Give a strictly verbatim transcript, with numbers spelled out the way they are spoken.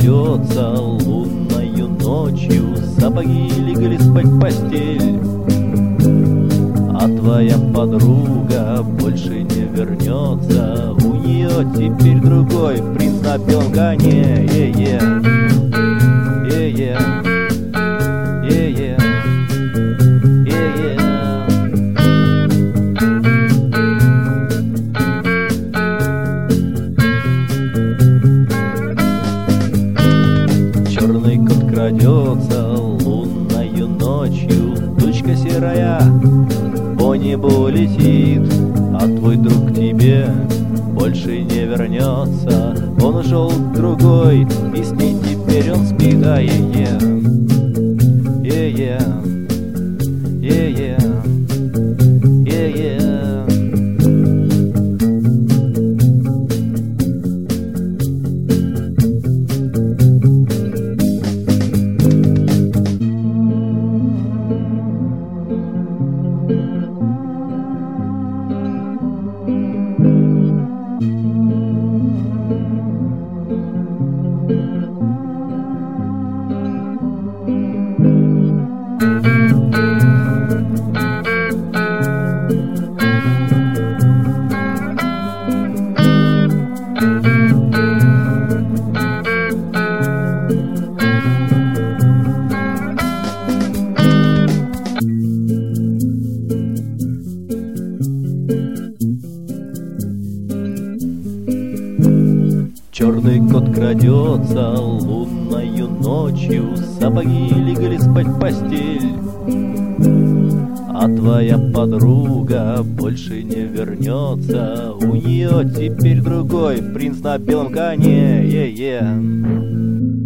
крадется лунною ночью, сапоги легли спать в постель, а твоя подруга больше не вернется. У нее теперь другой принц на белом коне. Е-е, е-е, е-е, е-е. Черный кот крадется лунною ночью, тучка серая по небу летит, а твой друг к тебе больше не вернется. Он ушел к другой, и с ней теперь он спит. А е-е, е-е, е-е, е-е. Черный кот крадется лунною ночью, сапоги легли спать в постель, а твоя подруга больше не вернется. У нее теперь другой принц на белом коне. Е-е.